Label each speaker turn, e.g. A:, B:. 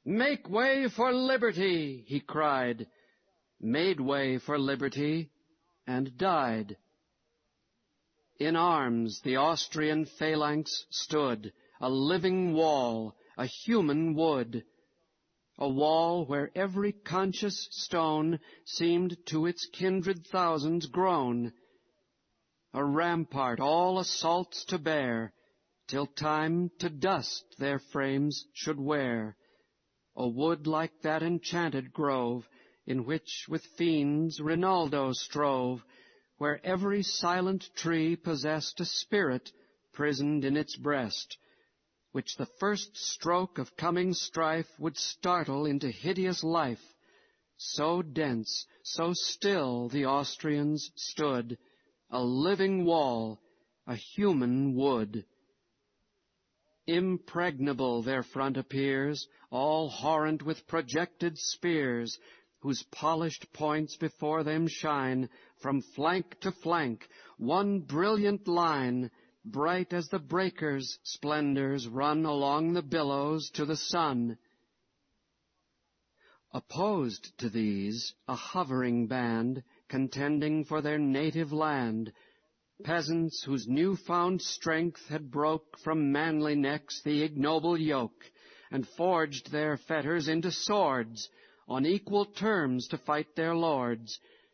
A: "Make way for liberty!" he cried, made way for liberty, and died. In arms the Austrian phalanx stood, a living wall, a human wood, a wall where every conscious stone seemed to its kindred thousands grown, a rampart all assaults to bear, till time to dust their frames should wear, a wood like that enchanted grove, in which with fiends Rinaldo strove, where every silent tree possessed a spirit prisoned in its breast, which the first stroke of coming strife would startle into hideous life. So dense, so still the Austrians stood, a living wall, a human wood. Impregnable their front appears, all horrent with projected spears, whose polished points before them shine, from flank to flank, one brilliant line, bright as the breakers' splendors run along the billows to the sun. Opposed to these, a hovering band, contending for their native land, peasants whose new-found strength had broke from manly necks the ignoble yoke, and forged their fetters into swords, on equal terms to fight their lords,